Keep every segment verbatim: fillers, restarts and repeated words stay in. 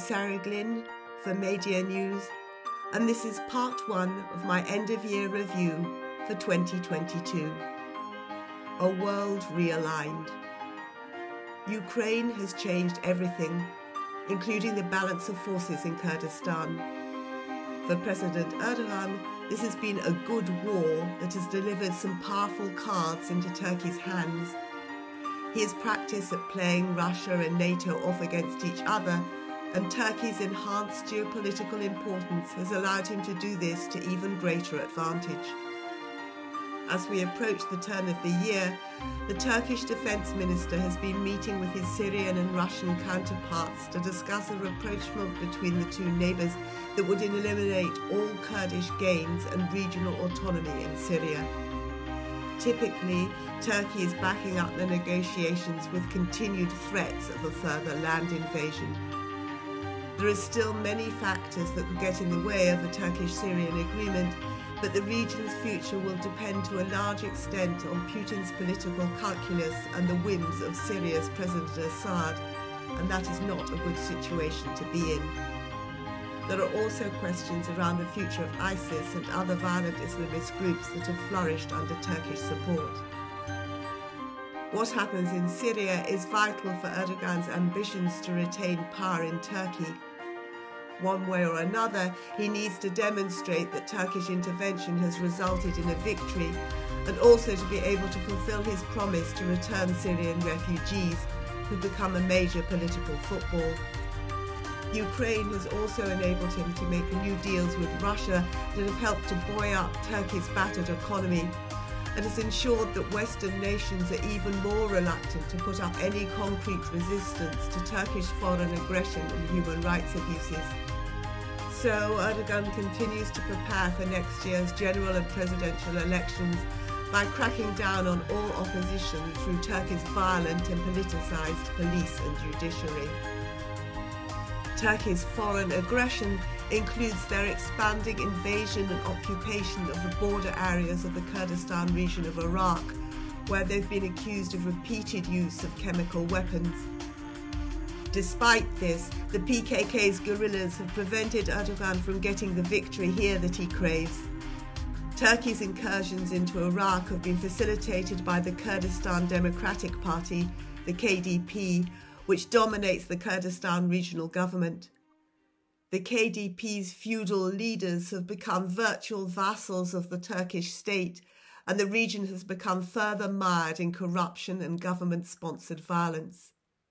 Sarah Glynn for Media News, and this is part one of my end-of-year review for twenty twenty-two. A world realigned. Ukraine has changed everything, including the balance of forces in Kurdistan. For President Erdogan, this has been a good war that has delivered some powerful cards into Turkey's hands. His practice at playing Russia and NATO off against each other and Turkey's enhanced geopolitical importance has allowed him to do this to even greater advantage. As we approach the turn of the year, the Turkish Defence Minister has been meeting with his Syrian and Russian counterparts to discuss a rapprochement between the two neighbours that would eliminate all Kurdish gains and regional autonomy in Syria. Typically, Turkey is backing up the negotiations with continued threats of a further land invasion. There are still many factors that could get in the way of a Turkish-Syrian agreement, but the region's future will depend to a large extent on Putin's political calculus and the whims of Syria's President Assad, and that is not a good situation to be in. There are also questions around the future of ISIS and other violent Islamist groups that have flourished under Turkish support. What happens in Syria is vital for Erdogan's ambitions to retain power in Turkey. One way or another, he needs to demonstrate that Turkish intervention has resulted in a victory, and also to be able to fulfill his promise to return Syrian refugees who become a major political football. Ukraine has also enabled him to make new deals with Russia that have helped to buoy up Turkey's battered economy, and has ensured that Western nations are even more reluctant to put up any concrete resistance to Turkish foreign aggression and human rights abuses. So Erdogan continues to prepare for next year's general and presidential elections by cracking down on all opposition through Turkey's violent and politicised police and judiciary. Turkey's foreign aggression includes their expanding invasion and occupation of the border areas of the Kurdistan region of Iraq, where they've been accused of repeated use of chemical weapons. Despite this, the P K K's guerrillas have prevented Erdogan from getting the victory here that he craves. Turkey's incursions into Iraq have been facilitated by the Kurdistan Democratic Party, the K D P, which dominates the Kurdistan regional government. The K D P's feudal leaders have become virtual vassals of the Turkish state, and the region has become further mired in corruption and government-sponsored violence.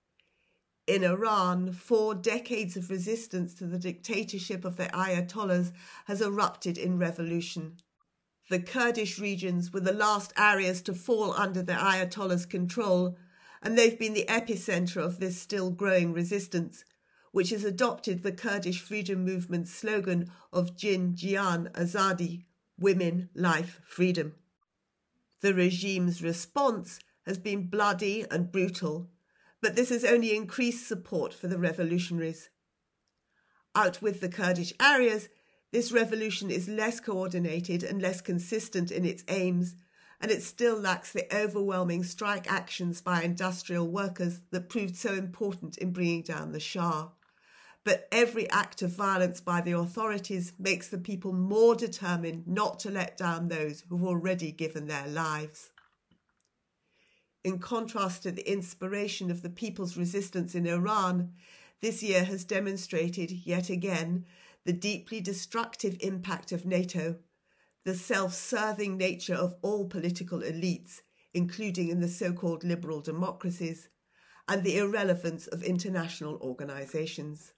In Iran, four decades of resistance to the dictatorship of the Ayatollahs has erupted in revolution. The Kurdish regions were the last areas to fall under the Ayatollahs' control, and they've been the epicenter of this still growing resistance, which has adopted the Kurdish freedom movement's slogan of Jin Jiyan Azadi, women, life, freedom. The regime's response has been bloody and brutal, but this has only increased support for the revolutionaries. Out with the Kurdish areas, this revolution is less coordinated and less consistent in its aims, and it still lacks the overwhelming strike actions by industrial workers that proved so important in bringing down the Shah. But every act of violence by the authorities makes the people more determined not to let down those who've already given their lives. In contrast to the inspiration of the people's resistance in Iran, this year has demonstrated yet again the deeply destructive impact of NATO, the self-serving nature of all political elites, including in the so-called liberal democracies, and the irrelevance of international organisations.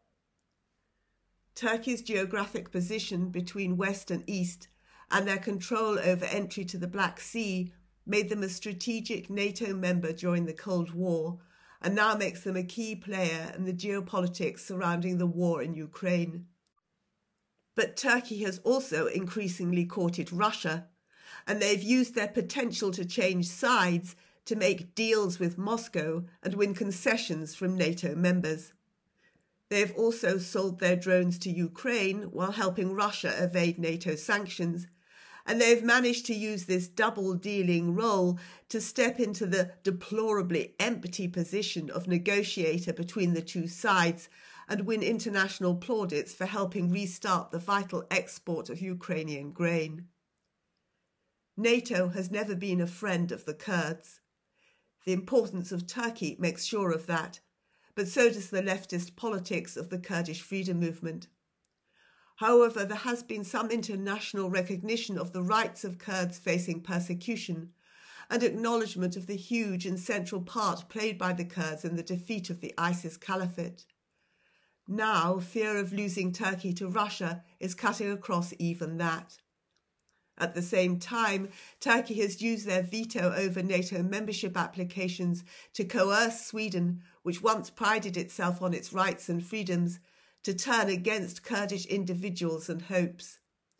Turkey's geographic position between West and East and their control over entry to the Black Sea made them a strategic NATO member during the Cold War, and now makes them a key player in the geopolitics surrounding the war in Ukraine. But Turkey has also increasingly courted Russia, and they've used their potential to change sides to make deals with Moscow and win concessions from NATO members. They have also sold their drones to Ukraine while helping Russia evade NATO sanctions, and they've managed to use this double-dealing role to step into the deplorably empty position of negotiator between the two sides and win international plaudits for helping restart the vital export of Ukrainian grain. NATO has never been a friend of the Kurds. The importance of Turkey makes sure of that, but so does the leftist politics of the Kurdish freedom movement. However, there has been some international recognition of the rights of Kurds facing persecution and acknowledgement of the huge and central part played by the Kurds in the defeat of the ISIS caliphate. Now, fear of losing Turkey to Russia is cutting across even that. At the same time, Turkey has used their veto over NATO membership applications to coerce Sweden, which once prided itself on its rights and freedoms, to turn against Kurdish individuals and hopes.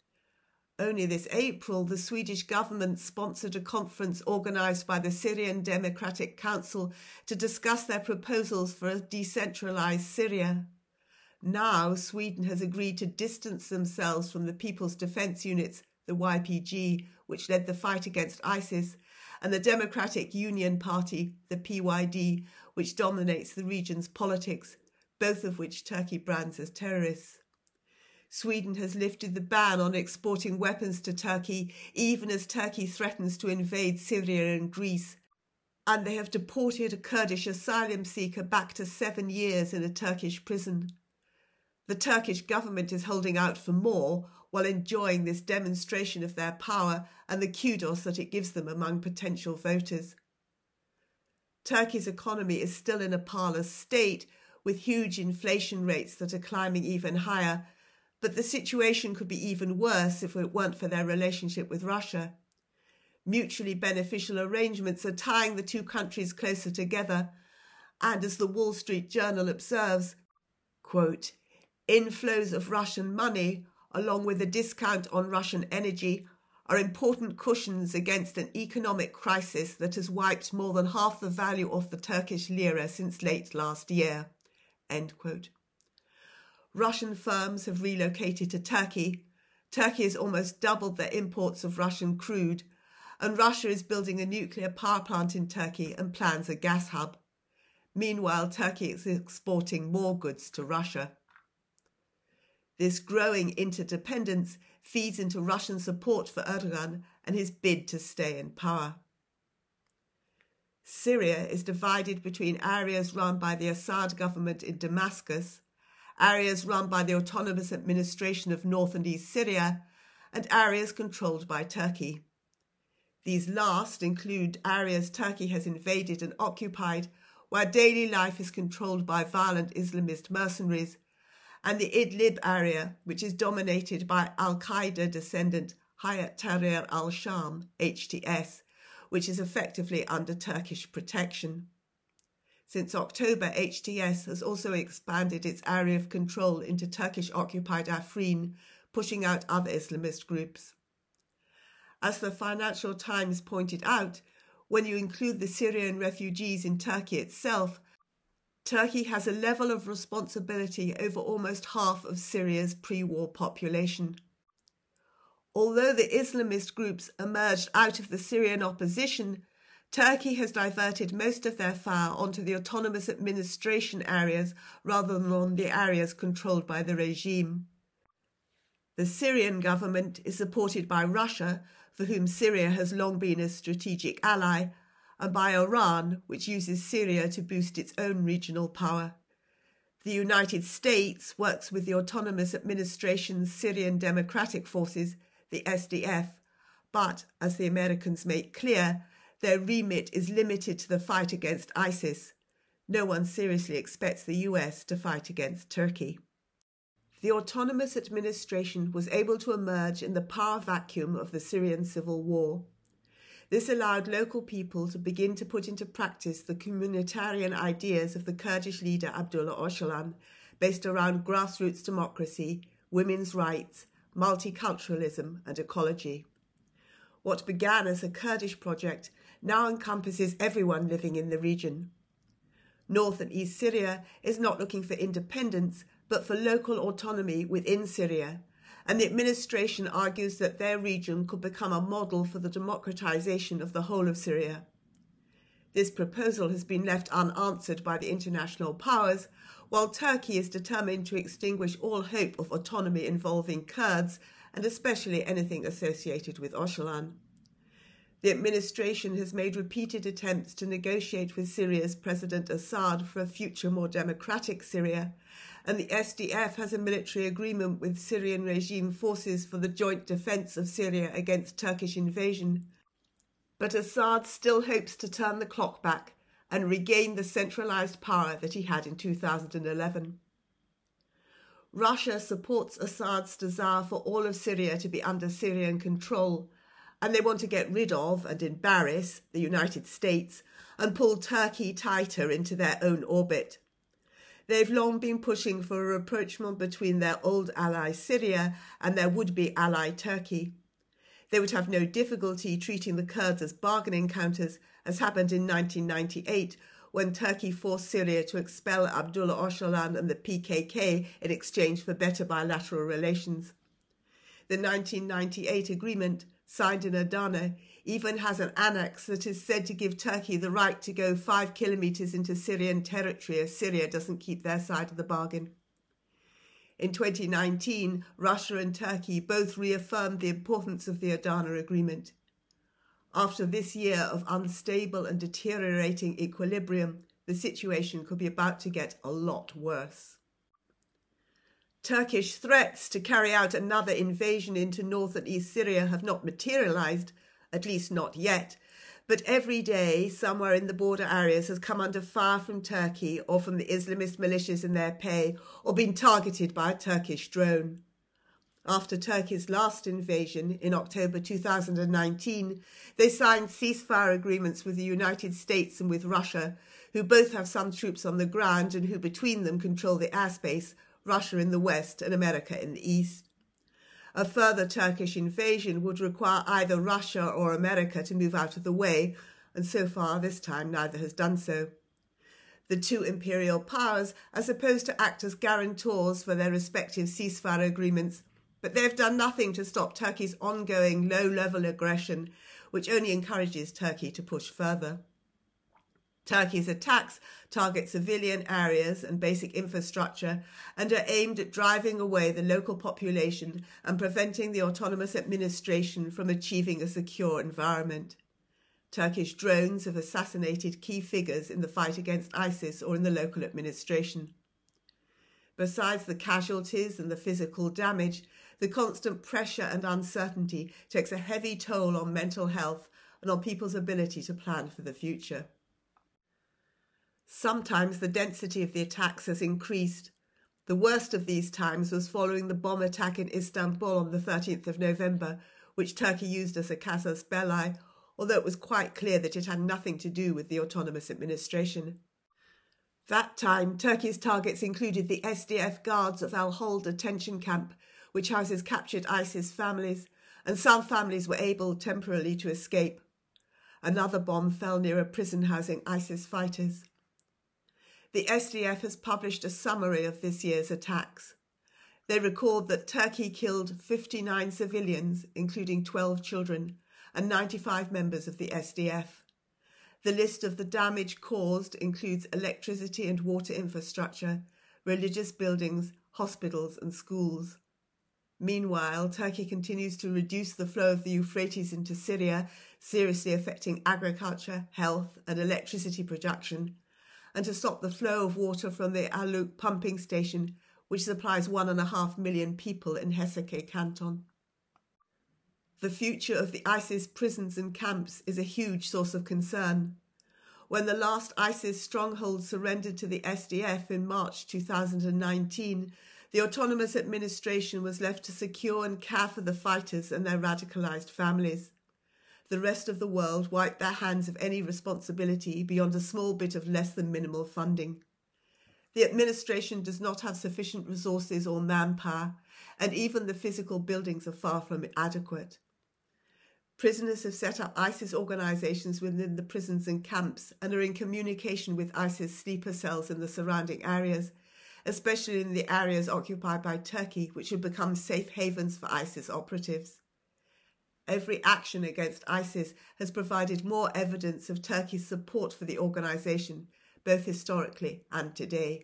Only this April, the Swedish government sponsored a conference organised by the Syrian Democratic Council to discuss their proposals for a decentralised Syria. Now, Sweden has agreed to distance themselves from the People's Defence Units, the Y P G, which led the fight against ISIS, and the Democratic Union Party, the P Y D, which dominates the region's politics, both of which Turkey brands as terrorists. Sweden has lifted the ban on exporting weapons to Turkey, even as Turkey threatens to invade Syria and Greece, and they have deported a Kurdish asylum seeker back to seven years in a Turkish prison. The Turkish government is holding out for more, while enjoying this demonstration of their power and the kudos that it gives them among potential voters. Turkey's economy is still in a parlous state, with huge inflation rates that are climbing even higher, but the situation could be even worse if it weren't for their relationship with Russia. Mutually beneficial arrangements are tying the two countries closer together, and as the Wall Street Journal observes, quote, inflows of Russian money, along with a discount on Russian energy, are important cushions against an economic crisis that has wiped more than half the value of the Turkish lira since late last year. End quote. Russian firms have relocated to Turkey. Turkey has almost doubled their imports of Russian crude, and Russia is building a nuclear power plant in Turkey and plans a gas hub. Meanwhile, Turkey is exporting more goods to Russia. This growing interdependence feeds into Russian support for Erdogan and his bid to stay in power. Syria is divided between areas run by the Assad government in Damascus, areas run by the Autonomous Administration of North and East Syria, and areas controlled by Turkey. These last include areas Turkey has invaded and occupied, where daily life is controlled by violent Islamist mercenaries, and the Idlib area, which is dominated by al-Qaeda descendant Hayat Tahrir al-Sham, H T S, which is effectively under Turkish protection. Since October, H T S has also expanded its area of control into Turkish-occupied Afrin, pushing out other Islamist groups. As the Financial Times pointed out, when you include the Syrian refugees in Turkey itself, Turkey has a level of responsibility over almost half of Syria's pre-war population. Although the Islamist groups emerged out of the Syrian opposition, Turkey has diverted most of their fire onto the autonomous administration areas rather than on the areas controlled by the regime. The Syrian government is supported by Russia, for whom Syria has long been a strategic ally, and by Iran, which uses Syria to boost its own regional power. The United States works with the Autonomous Administration's Syrian Democratic Forces, the S D F, but, as the Americans make clear, their remit is limited to the fight against ISIS. No one seriously expects the U S to fight against Turkey. The Autonomous Administration was able to emerge in the power vacuum of the Syrian civil war. This allowed local people to begin to put into practice the communitarian ideas of the Kurdish leader Abdullah Öcalan, based around grassroots democracy, women's rights, multiculturalism and ecology. What began as a Kurdish project now encompasses everyone living in the region. North and East Syria is not looking for independence, but for local autonomy within Syria, and the administration argues that their region could become a model for the democratization of the whole of Syria. This proposal has been left unanswered by the international powers, while Turkey is determined to extinguish all hope of autonomy involving Kurds, and especially anything associated with Öcalan. The administration has made repeated attempts to negotiate with Syria's President Assad for a future more democratic Syria, and the S D F has a military agreement with Syrian regime forces for the joint defence of Syria against Turkish invasion. But Assad still hopes to turn the clock back and regain the centralised power that he had in two thousand eleven. Russia supports Assad's desire for all of Syria to be under Syrian control, and they want to get rid of and embarrass the United States and pull Turkey tighter into their own orbit. They've long been pushing for a rapprochement between their old ally Syria and their would-be ally Turkey. They would have no difficulty treating the Kurds as bargaining counters, as happened in nineteen ninety-eight, when Turkey forced Syria to expel Abdullah Öcalan and the P K K in exchange for better bilateral relations. The nineteen ninety-eight agreement, signed in Adana, even has an annex that is said to give Turkey the right to go five kilometres into Syrian territory if Syria doesn't keep their side of the bargain. In twenty nineteen, Russia and Turkey both reaffirmed the importance of the Adana Agreement. After this year of unstable and deteriorating equilibrium, the situation could be about to get a lot worse. Turkish threats to carry out another invasion into north and east Syria have not materialised, at least not yet, but every day somewhere in the border areas has come under fire from Turkey or from the Islamist militias in their pay, or been targeted by a Turkish drone. After Turkey's last invasion in October two thousand nineteen, they signed ceasefire agreements with the United States and with Russia, who both have some troops on the ground and who between them control the airspace, Russia in the west and America in the east. A further Turkish invasion would require either Russia or America to move out of the way, and so far this time neither has done so. The two imperial powers are supposed to act as guarantors for their respective ceasefire agreements, but they've done nothing to stop Turkey's ongoing low-level aggression, which only encourages Turkey to push further. Turkey's attacks target civilian areas and basic infrastructure and are aimed at driving away the local population and preventing the autonomous administration from achieving a secure environment. Turkish drones have assassinated key figures in the fight against ISIS or in the local administration. Besides the casualties and the physical damage, the constant pressure and uncertainty takes a heavy toll on mental health and on people's ability to plan for the future. Sometimes the density of the attacks has increased. The worst of these times was following the bomb attack in Istanbul on the thirteenth of November, which Turkey used as a casus belli, although it was quite clear that it had nothing to do with the autonomous administration. That time, Turkey's targets included the S D F guards of Al-Hol detention camp, which houses captured ISIS families, and some families were able temporarily to escape. Another bomb fell near a prison housing ISIS fighters. The S D F has published a summary of this year's attacks. They record that Turkey killed fifty-nine civilians, including twelve children, and ninety-five members of the S D F. The list of the damage caused includes electricity and water infrastructure, religious buildings, hospitals and schools. Meanwhile, Turkey continues to reduce the flow of the Euphrates into Syria, seriously affecting agriculture, health and electricity production, and to stop the flow of water from the Aluk pumping station, which supplies one and a half million people in Heseke canton. The future of the ISIS prisons and camps is a huge source of concern. When the last ISIS stronghold surrendered to the S D F in March two thousand nineteen, the autonomous administration was left to secure and care for the fighters and their radicalised families. The rest of the world wiped their hands of any responsibility beyond a small bit of less than minimal funding. The administration does not have sufficient resources or manpower, and even the physical buildings are far from adequate. Prisoners have set up ISIS organisations within the prisons and camps and are in communication with ISIS sleeper cells in the surrounding areas, especially in the areas occupied by Turkey, which have become safe havens for ISIS operatives. every action against ISIS has provided more evidence of Turkey's support for the organisation, both historically and today.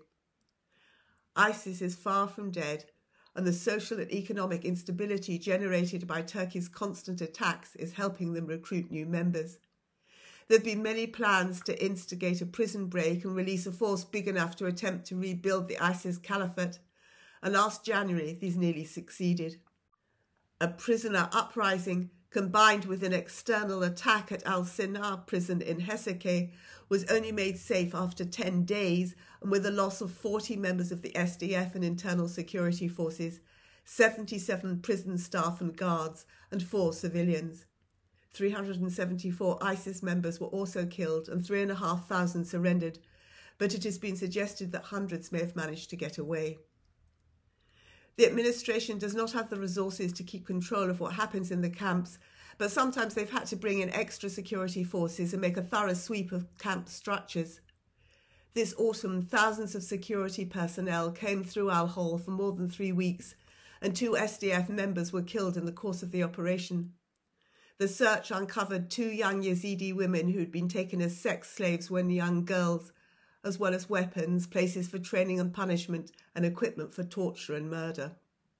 ISIS is far from dead, and the social and economic instability generated by Turkey's constant attacks is helping them recruit new members. There have been many plans to instigate a prison break and release a force big enough to attempt to rebuild the ISIS caliphate, and last January these nearly succeeded. A prisoner uprising combined with an external attack at Al-Sinar prison in Hasakeh was only made safe after ten days, and with the loss of forty members of the S D F and internal security forces, seventy-seven prison staff and guards, and four civilians. three hundred seventy-four ISIS members were also killed and three and a half thousand surrendered, but it has been suggested that hundreds may have managed to get away. The administration does not have the resources to keep control of what happens in the camps, but sometimes they've had to bring in extra security forces and make a thorough sweep of camp structures. This autumn, thousands of security personnel came through Al-Hol for more than three weeks, and two S D F members were killed in the course of the operation. The search uncovered two young Yazidi women who'd been taken as sex slaves when young girls, as well as weapons, places for training and punishment, and equipment for torture and murder.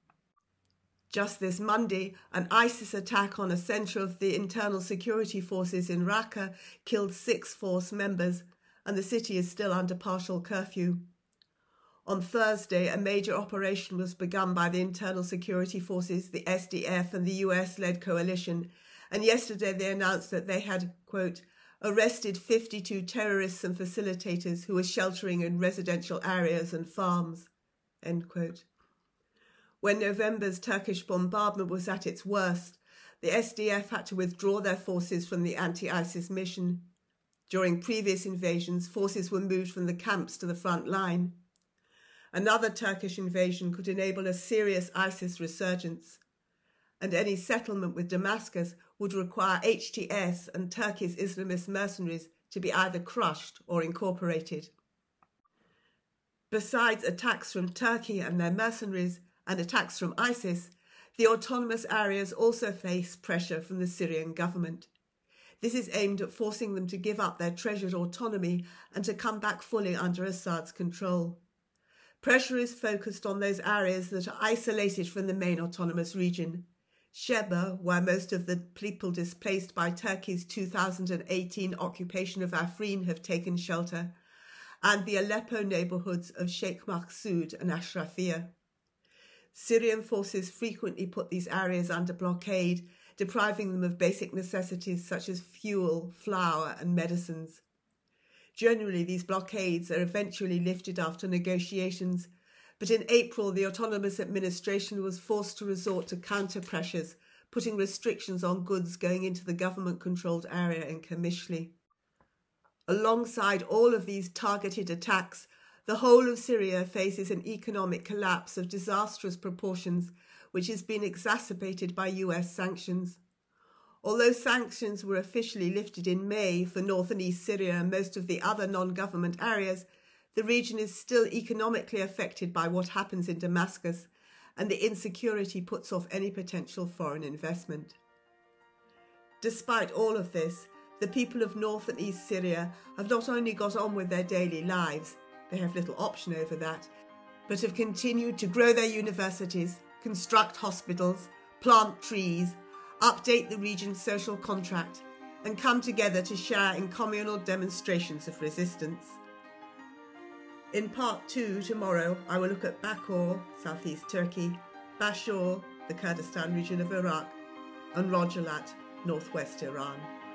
Just this Monday, an ISIS attack on a centre of the internal security forces in Raqqa killed six force members, and the city is still under partial curfew. On Thursday, a major operation was begun by the internal security forces, the S D F and the U S-led coalition, and yesterday they announced that they had, quote, arrested fifty-two terrorists and facilitators who were sheltering in residential areas and farms, end quote. When November's Turkish bombardment was at its worst, the S D F had to withdraw their forces from the anti-ISIS mission. During previous invasions, forces were moved from the camps to the front line. Another Turkish invasion could enable a serious ISIS resurgence, and any settlement with Damascus would require H T S and Turkey's Islamist mercenaries to be either crushed or incorporated. Besides attacks from Turkey and their mercenaries and attacks from ISIS, the autonomous areas also face pressure from the Syrian government. This is aimed at forcing them to give up their treasured autonomy and to come back fully under Assad's control. Pressure is focused on those areas that are isolated from the main autonomous region. Sheba, where most of the people displaced by Turkey's two thousand eighteen occupation of Afrin have taken shelter, and the Aleppo neighbourhoods of Sheikh Maqsoud and Ashrafiyah. Syrian forces frequently put these areas under blockade, depriving them of basic necessities such as fuel, flour and medicines. Generally, these blockades are eventually lifted after negotiations, but in April the autonomous administration was forced to resort to counter-pressures, putting restrictions on goods going into the government-controlled area in Qamishli. Alongside all of these targeted attacks, the whole of Syria faces an economic collapse of disastrous proportions, which has been exacerbated by U S sanctions. Although sanctions were officially lifted in May for north and east Syria and most of the other non-government areas, the region is still economically affected by what happens in Damascus, and the insecurity puts off any potential foreign investment. Despite all of this, the people of north and east Syria have not only got on with their daily lives, they have little option over that, but have continued to grow their universities, construct hospitals, plant trees, update the region's social contract, and come together to share in communal demonstrations of resistance. In part two, tomorrow, I will look at Bakur, southeast Turkey, Bashur, the Kurdistan region of Iraq, and Rojalat, northwest Iran.